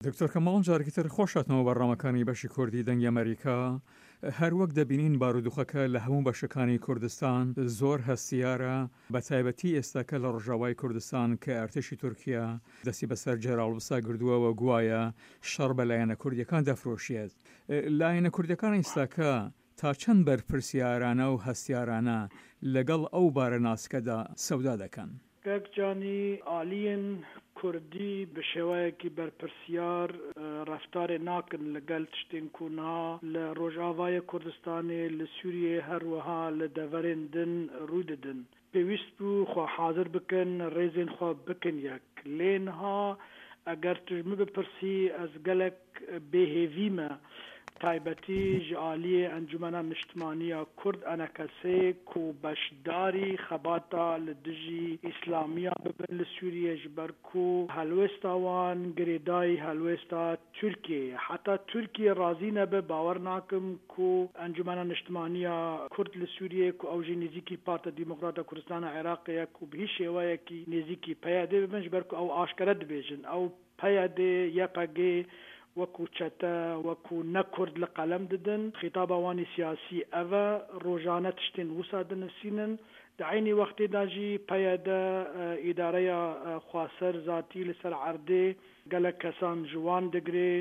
دکتۆر کەماڵ جارێکی تر خۆشاتنەوە بەڕامەکانی بەشی کوردی دەنگی ئەمریکا هەروەک دەبینین بارودوخەکە لە هەموو بەشەکانی کوردستان زۆر هەستیارە بە تایبەتی ئێستاکە لە ڕۆژاوای کوردستان کە ئەرتشی تورکیا دەستی بەسەر جێراڵبسا گردووەوە گوایە شەڕ بە لایەنە کوردیەکان دەفرۆشێت. لایەنە کوردیەکان ئێستاکە تا چەند بەرپرسیارانە و هەستیارانە لەگەڵ ئەو بارە ناسکەدا سەودا دەکەن؟ گەکجانی ئالیین کوردی بە شێوەیەکی بەرپرسیار ڕەفتارێ ناکن لەگەڵ تشتێن کوونها لە ڕۆژاوای کوردستانê li Sûriyê هەروەها لە دەڤەرێن din ڕووی دەدن. پێویست بوو خوا حاضر بکەن ڕێزên xwe bikin yek lê niha eger tu ji min bipirسî ez gelek bêhêvî me تایبەتی ji aliyê Encumena Niştimaniya Kurd ene kesê ku beşdarî xebata li dijî İslamiya bibin li Sûriyê ji ber ku helwesta wan girêdayî helwesta Tirkiyeyê. Heta Tirkiye razî nebe bawer nakim ku Encumena Niştimaniya Kurd li Sûriyê ku ew jî nêzîkî Partiya Demokrata Kurdistana Iraqê ye ku bi hîç şêweyekî nêzîkî peyadê bibin ji ber ku ew aşkere dibêjin ew peyadê YPG وەکو چەتە وەکو نەکورد لە قەلەم ددن خیتابا وانی سیاسی ئەڤە ڕۆژانە تشتێن وسا دنووسینن دعینی وەختێدا ژی پەیەدە ئیدارەیە خواسەر زاتی لەسەر عەردێ گەلک کەسان جوان دەگرێ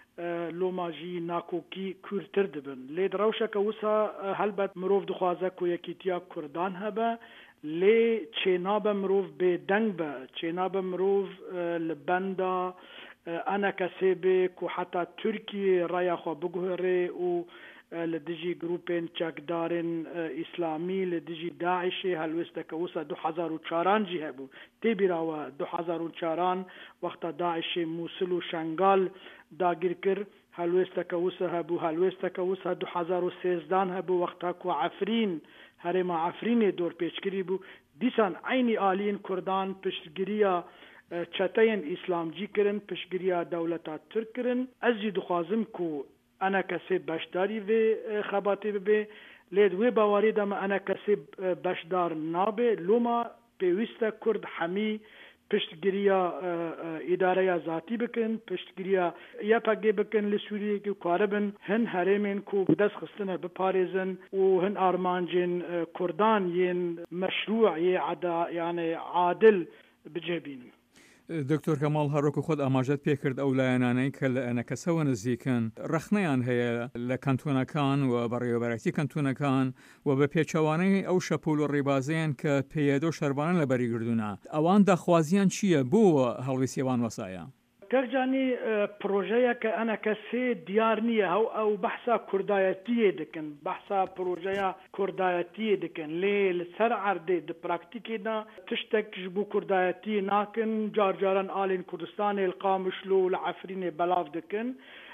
لۆماژی ناکۆکی کورتتر دبن لێ ڕەوشەکە وسا هەلبەت مرۆڤ دخوازە کو یەکیتیا کوردان هەبە لێ چێنابە مرۆڤ بێدەنگ بە چێنابە مرۆڤ لە بەندا انا کەسێبێ کو حتا تورکیە ڕایاخوا بگوهرێ و لە دژی گروپên چەکدارên ئیسلامی لە دژی داعشê هەلوێستەکە وسا 2004 jî hebû têbîrawe 2004 wexta daişê Musul û Şengal dagir kir هەلوێستەکە وسا hebû هەلوێستەکە وسا 2013 hebû wexta ku Efrîn herêma Efrînê dorpêçkirî bû dîsan aynî aliyên Kurdan piştgiriya çeteyên îslamcî kirin piştgiriya dewleta Türk kirin ez jî dixwazim ku ena kesê beşdarî vê xebatê bibe lê wê bawarî de me ena kesê beşdar nabe loma pêwîst e Kurd hemî piştgiriya îdareya zatî bikin piştgiriya YPG bikin li Sûriyeyê karibin hin herêmên ku dest xistine biparêzin û hin armancên Kurdan yên meşrû yê yani adil bicêbînin. دکتۆر کەماڵ هەروەکو خۆت ئاماژەت پێکرد ئەو لایەنانەی کە لە ئەنەکەسەوە نزیکن ڕەخنەیان هەیە لە کەنتۆنەکان و بەڕێوەبەرەتی کەنتۆنەکان و بە پێچەوانەی ئەو شەپۆل و ڕێبازیان کە پێیەدۆ شەربانە لە بەریگردوونە ئەوان داخوازیان چییە بۆ هەڵویستیەوان وەسایە؟ گەرجانی پرۆژەیەکە ئەنە کەسێ دیار نییە ئەو بەحسا کوردایەتیە دکن بەحسا پرۆژەیە کوردایەتیە دکن لێ لەسەر عەردێ د پراکتیکێدا تشتێک ji بۆ کوردایەتی ناکن جارجاران ئالین کوردستانê li Qamişlo û li Efrînê belav dikin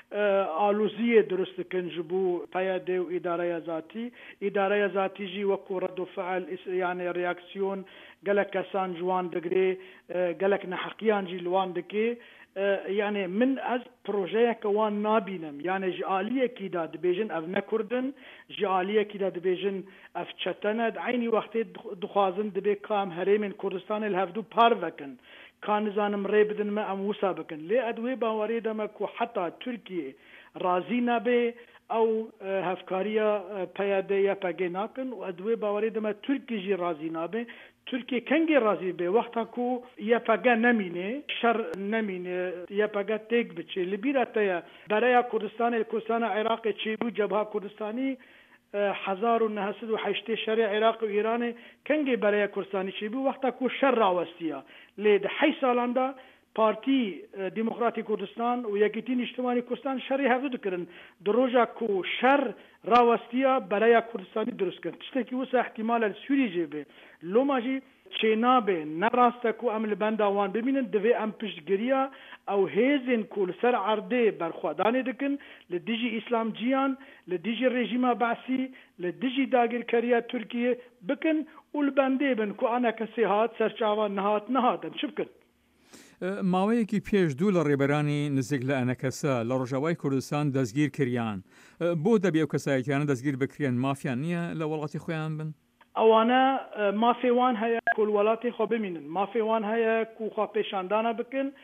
آلوزیە دروست دکن ji بۆ peyedê û îdareya zatî îdareya zatî jî wekû redofeil yani reaksiyon gelek kesan ji wan digirê gelek neheqiyan jî li wan dikê yani min ez projeyeke wan nabînim yani ji aliyekî da dibêjin ev nekurdin ji aliyekî da dibêjin ev çetene aynî wextê dixwazin dibe ka em herêmên Kurdistanê li hevdû par vekin ka nizanim rê bidin me em wisa bikin lê ez wê bawerê de me ku heta Tirkiye razî nebe ew hevkariya PYD YPG nakin û ez wê bawerê de me Tirkiye jî razî nabe Türkiye kengê razî be wexta ku YPG nemîne şer nemîne YPG têk biçe li bîra te ye bereya Kurdistanê Kurdistana Iraqê çêbû Cebha Kurdistanî 1980 şerê Iraq û Îranê kengê bereya Kurdistanî çêbû wexta ku şer rawestiya lê di hey salan da Partî Demokratîk Kurdistan û Yekîtî Niştimanî Kurdistan şerê hevdû dikirin di roja ku şer rawestiya bereya Kurdistanî durust kirin tiştekî wisa ihtimal li Sûriyê jê be loma jî çênabe nerast e ku em li benda wan bimînin divê em piştgiriya ew hêzên ku li ser erdê berxwedanê dikin li dijî îslamciyan li dijî rejîma Be'sî li dijî dagirkeriya Tirkiye bikin û li bendê bin ku ena kesê hat serçava nehatin çi bikin ماوەیەکی پێش دوو لە ڕێبەرانی نزیک لە ئەنەکەسە لە ڕۆژاوای کوردستان دەستگیر کریان بۆ دەبێ و کەسایەتیانە دەستگیر بکرێن مافیان نییە لە وڵاتی خۆیان بن ئەوانە مافێوان هەیە کۆ وڵاتی خۆ بمینن مافێوان هەیە کوخوا پێشاندانە بکن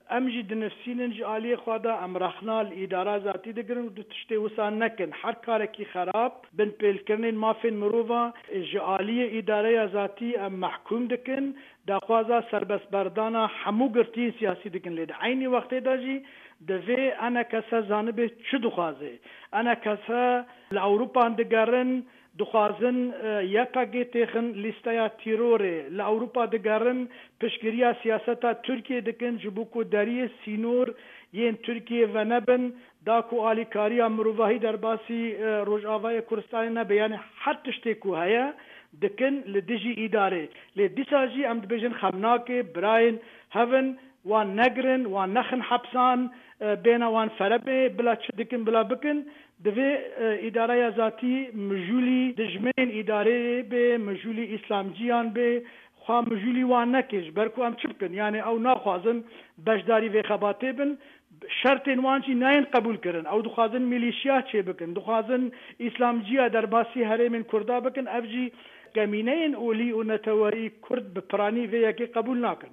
امجي دنفسين جالي خوادا ام رخنال اداره ذاتي دگرن دو تشتي وسان نكن هر كاركي خراب بن بيلكرنين ما فين مروفا جالي اداره ذاتي ام محكوم دكن دا خوازا سربس بردانا حمو گرتين سياسي دكن ليد عيني وقت داجي دوی انا کسا زانبه چه دخوازه انا کسا لأوروپا دگرن دخوازن یپاگی تیخن لیستایا تیروره لأوروپا دگرن پشگیریا سیاستا ترکیه دکن جبوکو داری سینور ین ترکیه و نبن داکو آلیکاریا مروواهی در باسی روجاوای کردستان نبه یعنی حد تشتیکو هیا دکن لدیجی اداره لدیساجی ام دبیجن خمناکه براین هون وان نگرن وان نخن حبسان بین وان فربه بلا چدکن بلا بکن دوی اداره ذاتی مجولی دجمن اداره به مجولی اسلامجیان به خوا مجولی وان نکش برکو ام چبکن یعنی او ناخوازن بشداری و خباته بن شرط وانچی ناین قبول کرن او دخوازن میلیشیا چه بکن دخوازن اسلامجیا در باسی حرم کردا بکن افجی کمینین اولی و نتواری کرد بپرانی و یکی قبول ناکن.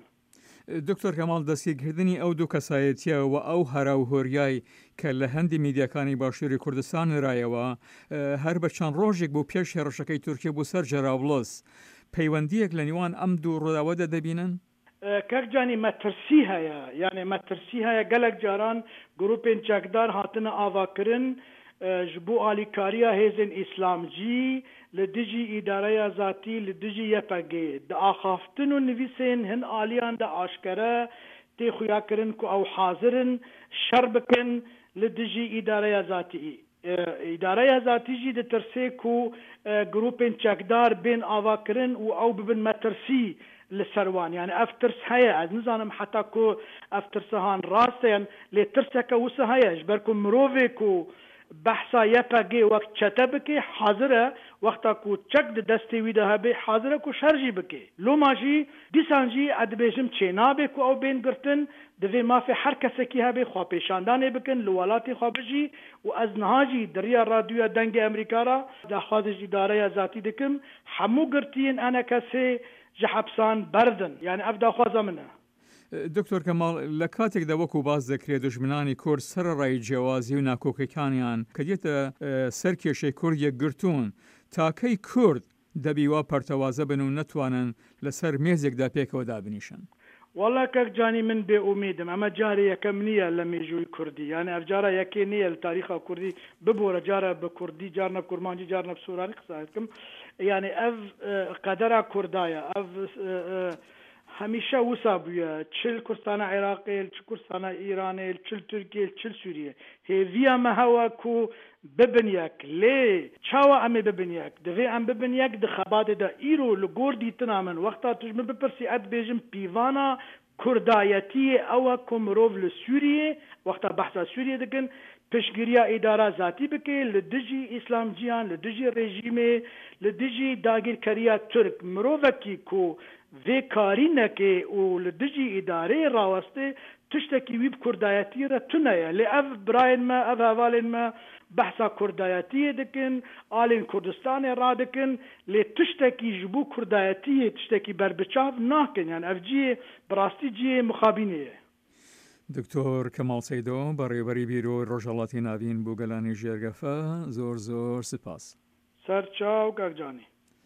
دکتۆر کەماڵ دەستگیرکردنی ئەو دوو کەسایەتیە و ئەو هەراوهۆریای کە لە هەندی میدیاکانی باشووری کوردستان نرایەوە هەر بە چەند ڕۆژێک بۆ پێش هێرشەکەی تورکیە بۆ سەر جەراوڵس پەیوەندیەک لە نیوان ئەم دوو ڕووداوەدا دەبینن؟ کەکجانی مەترسی هەیە یعنی مەترسی هەیە گەلک جاران گروپên چەکدار هاتنە ئاواکردن ji bo alîkariya hêzên îslamcî li dijî îdareya zatî li dijî YPG di axaftin û nivîsên hin aliyan de aşkere tê xuya kirin ku ew hazirin şer bikin li dijî îdareya zatî. îdareya zatî jî ditirsê ku grupên çekdar bên avakirin û ew bibin metirsî li ser wan yani ev tirs heye ez nizanim heta ku ev tirsihan rast yên lê tirseke wisa heye ji ber ku mirovê ku بحثا YPG وقت چته بکی حاضره وقتا کو چک د دستی وی ده به حاضره کو شرجی بکی لو ماجی دیسانجی ادبیجم چینابه کو او بین گرتن دوی ما فی هر کس کی هبه خو پیشاندانه بکن لولاتی خابجی و از نهاجی دریا رادیو دنگ امریکا را د خارج اداره ذاتی دکم همو گرتین انا کسی جحبسان بردن یعنی ابدا خو زمنه. دکتۆر کەماڵ لە کاتێکدا وەکو باز دەکرێت دژمنانی کورد سەرڕای جیاوازی و ناکۆکەکانیان کە دێتە سەر کێشەی کوردیە گرتوون تاکەی کورد دەبی وا پەرتەوازە بن و نەتوانن لەسەر مێزێکدا پێکەوە دابنیشن. والله کەکجانی من بێ ئومیدم ئەمە جارێ یەکەم نییە لە مێژووی کوردی یعنی ئەف جارە یەکێ نییە لە تاریخا کوردی ببوورە جارە بە کوردی جار نە کورمانجی جار نە سوورانی قسەکەم یعنی ئەف قەدەرا کوردایە ئەف همیشه وسا بویا چل کردستان عراقی چل کردستان ایرانی چل ترکیه چل سوریه هیویا مهوا کو ببنیک لی چاوا امی ببنیک دوی ام ببنیک د خباد دا ایرو لگور دیتنا من وقتا تجمع بپرسی اد بیجم پیوانا کردایتی او کمروف لسوریه وقتا بحثا سوریه دکن پشگیریا اداره ذاتی بکی لدجی اسلامجیان لدجی رژیمه لدجی داگیرکریا ترک مروفکی کو وی کاری نکه او لدجی اداره راوسته تشتکی ویب کردایتی را تنه لی اف براین ما اف حوالین ما بحثا کردایتی دکن آلین کردستان را دکن لی تشتکی جبو کردایتی تشتکی بربچاف ناکن یعنی اف جیه براستی جیه مخابینه. دکتۆر کەماڵ سەیدۆ بەڕێوەبەری بیرۆی ڕۆژهەڵاتی ناوین بۆ گەلانی ژێرگەفە زۆر زۆر سپاس. سەر چاو کاکجانی.